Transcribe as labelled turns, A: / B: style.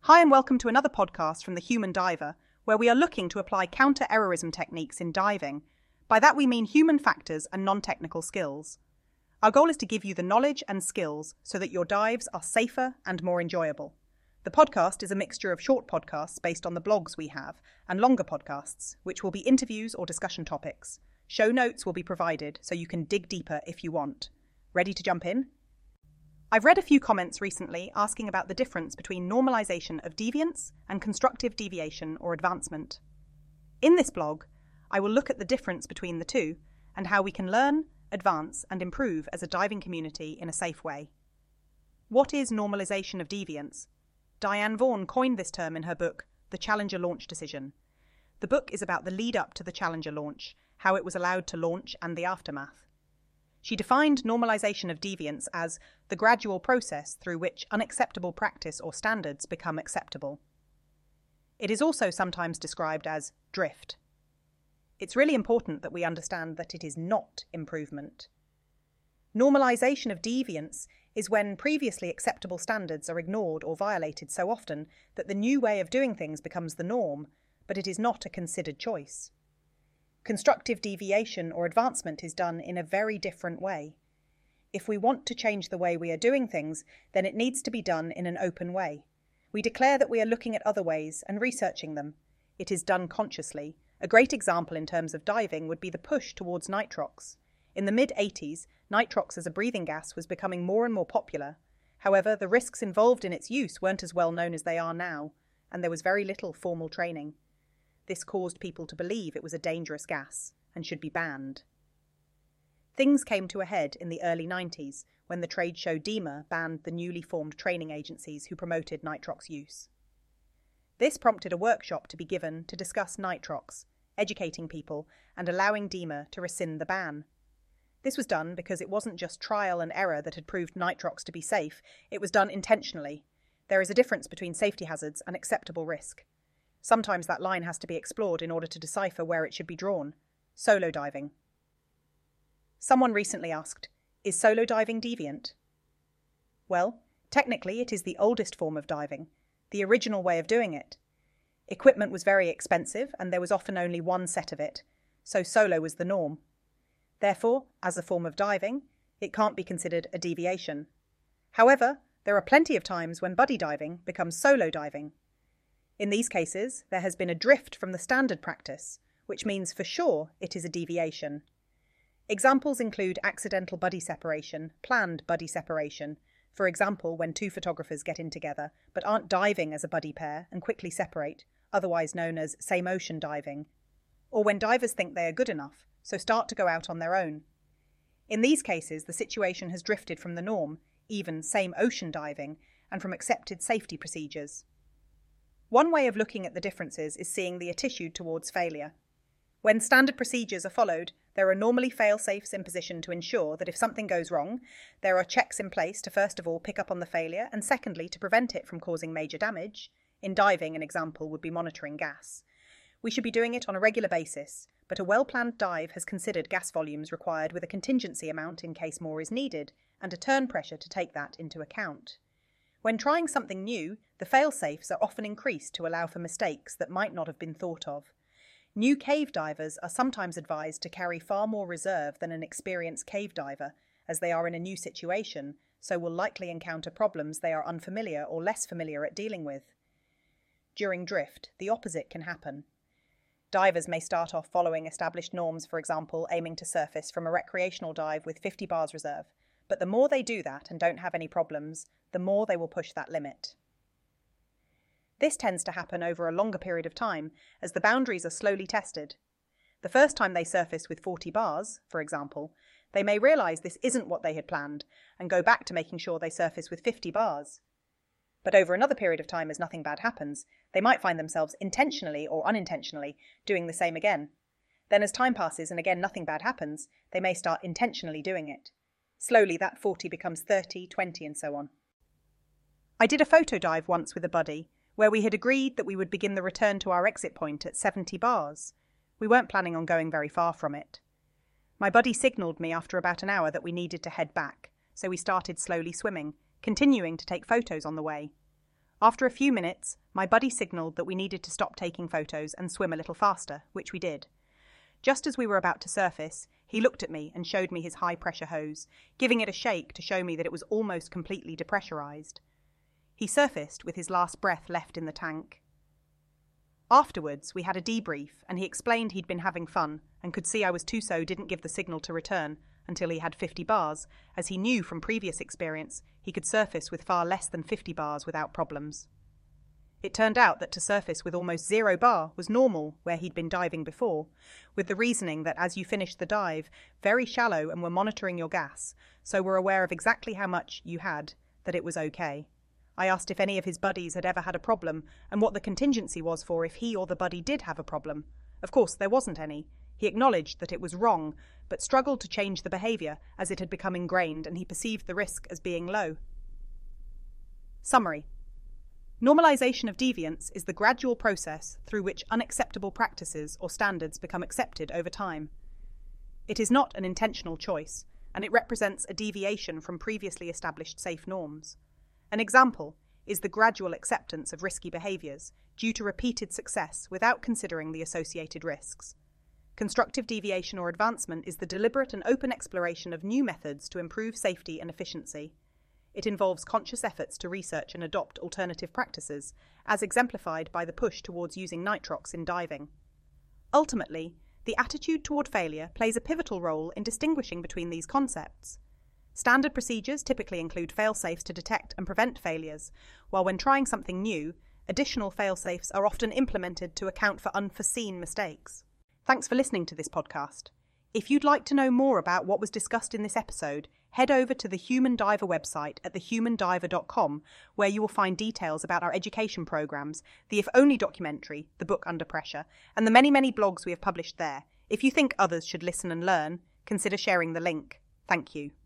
A: Hi and welcome to another podcast from The Human Diver, where we are looking to apply counter-errorism techniques in diving. By that we mean human factors and non-technical skills. Our goal is to give you the knowledge and skills so that your dives are safer and more enjoyable. The podcast is a mixture of short podcasts based on the blogs we have and longer podcasts, which will be interviews or discussion topics. Show notes will be provided so you can dig deeper if you want. Ready to jump in? I've read a few comments recently asking about the difference between normalization of deviance and constructive deviation or advancement. In this blog, I will look at the difference between the two and how we can learn, advance, and improve as a diving community in a safe way. What is normalization of deviance? Diane Vaughan coined this term in her book, The Challenger Launch Decision. The book is about the lead up to the Challenger launch, how it was allowed to launch, and the aftermath. She defined normalization of deviance as the gradual process through which unacceptable practice or standards become acceptable. It is also sometimes described as drift. It's really important that we understand that it is not improvement. Normalization of deviance is when previously acceptable standards are ignored or violated so often that the new way of doing things becomes the norm, but it is not a considered choice. Constructive deviation or advancement is done in a very different way. If we want to change the way we are doing things, then it needs to be done in an open way. We declare that we are looking at other ways and researching them. It is done consciously. A great example in terms of diving would be the push towards nitrox. In the mid-80s, nitrox as a breathing gas was becoming more and more popular. However, the risks involved in its use weren't as well known as they are now, and there was very little formal training. This caused people to believe it was a dangerous gas and should be banned. Things came to a head in the early 90s when the trade show DEMA banned the newly formed training agencies who promoted nitrox use. This prompted a workshop to be given to discuss nitrox, educating people and allowing DEMA to rescind the ban. This was done because it wasn't just trial and error that had proved nitrox to be safe, it was done intentionally. There is a difference between safety hazards and acceptable risk. Sometimes that line has to be explored in order to decipher where it should be drawn. Solo diving. Someone recently asked, is solo diving deviant? Well, technically it is the oldest form of diving, the original way of doing it. Equipment was very expensive and there was often only one set of it, so solo was the norm. Therefore, as a form of diving, it can't be considered a deviation. However, there are plenty of times when buddy diving becomes solo diving. In these cases, there has been a drift from the standard practice, which means for sure it is a deviation. Examples include accidental buddy separation, planned buddy separation, for example when two photographers get in together but aren't diving as a buddy pair and quickly separate, otherwise known as same ocean diving, or when divers think they are good enough, so start to go out on their own. In these cases, the situation has drifted from the norm, even same ocean diving, and from accepted safety procedures. One way of looking at the differences is seeing the attitude towards failure. When standard procedures are followed, there are normally fail-safes in position to ensure that if something goes wrong, there are checks in place to first of all pick up on the failure and secondly to prevent it from causing major damage. In diving, an example would be monitoring gas. We should be doing it on a regular basis, but a well-planned dive has considered gas volumes required with a contingency amount in case more is needed and a turn pressure to take that into account. When trying something new, the fail-safes are often increased to allow for mistakes that might not have been thought of. New cave divers are sometimes advised to carry far more reserve than an experienced cave diver, as they are in a new situation, so will likely encounter problems they are unfamiliar or less familiar at dealing with. During drift, the opposite can happen. Divers may start off following established norms, for example, aiming to surface from a recreational dive with 50 bars reserve. But the more they do that and don't have any problems, the more they will push that limit. This tends to happen over a longer period of time, as the boundaries are slowly tested. The first time they surface with 40 bars, for example, they may realise this isn't what they had planned and go back to making sure they surface with 50 bars. But over another period of time, as nothing bad happens, they might find themselves intentionally or unintentionally doing the same again. Then as time passes and again nothing bad happens, they may start intentionally doing it. Slowly that 40 becomes 30, 20 and so on. I did a photo dive once with a buddy where we had agreed that we would begin the return to our exit point at 70 bars. We weren't planning on going very far from it. My buddy signalled me after about an hour that we needed to head back, so we started slowly swimming, continuing to take photos on the way. After a few minutes, my buddy signaled that we needed to stop taking photos and swim a little faster, which we did. Just as we were about to surface, he looked at me and showed me his high-pressure hose, giving it a shake to show me that it was almost completely depressurized. He surfaced with his last breath left in the tank. Afterwards, we had a debrief, and he explained he'd been having fun and could see I was TUSO didn't give the signal to return until he had 50 bars, as he knew from previous experience he could surface with far less than 50 bars without problems. It turned out that to surface with almost 0 bar was normal where he'd been diving before, with the reasoning that as you finished the dive, very shallow and were monitoring your gas, so were aware of exactly how much you had, that it was okay. I asked if any of his buddies had ever had a problem and what the contingency was for if he or the buddy did have a problem. Of course, there wasn't any. He acknowledged that it was wrong, but struggled to change the behaviour as it had become ingrained and he perceived the risk as being low. Summary. Normalization of deviance is the gradual process through which unacceptable practices or standards become accepted over time. It is not an intentional choice, and it represents a deviation from previously established safe norms. An example is the gradual acceptance of risky behaviours due to repeated success without considering the associated risks. Constructive deviation or advancement is the deliberate and open exploration of new methods to improve safety and efficiency. It involves conscious efforts to research and adopt alternative practices, as exemplified by the push towards using nitrox in diving. Ultimately, the attitude toward failure plays a pivotal role in distinguishing between these concepts. Standard procedures typically include fail-safes to detect and prevent failures, while when trying something new, additional fail-safes are often implemented to account for unforeseen mistakes. Thanks for listening to this podcast. If you'd like to know more about what was discussed in this episode, head over to the Human Diver website at thehumandiver.com, where you will find details about our education programs, the If Only documentary, The Book Under Pressure, and the many, many blogs we have published there. If you think others should listen and learn, consider sharing the link. Thank you.